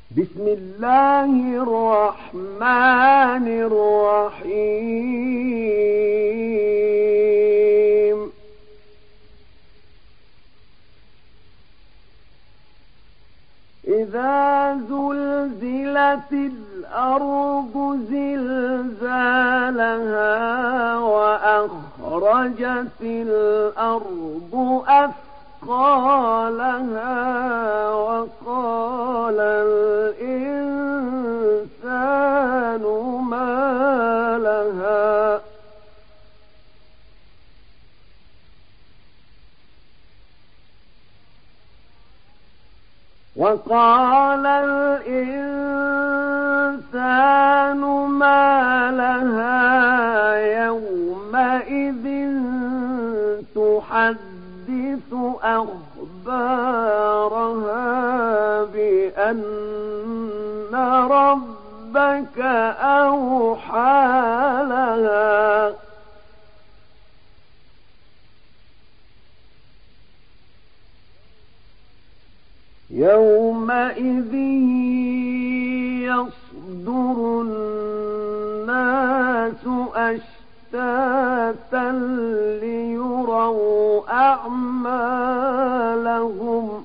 بسم الله الرحمن الرحيم. إذا زلزلت الأرض زلزالها وأخرجت الأرض أثقالها وقال الإنسان ما لها يومئذ تحدث أخبارها بأن ربك أوحى لها يومئذ يصدر الناس أشتاتا ليروا أعمالهم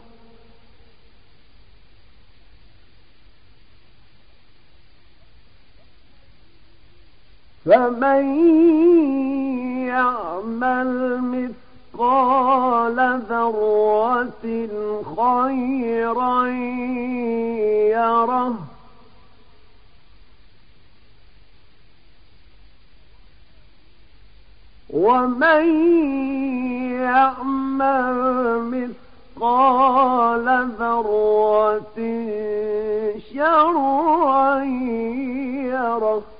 فمن يعمل مثقال ذرة خيرا يره ومن يعمل مثقال ذرة شرا يره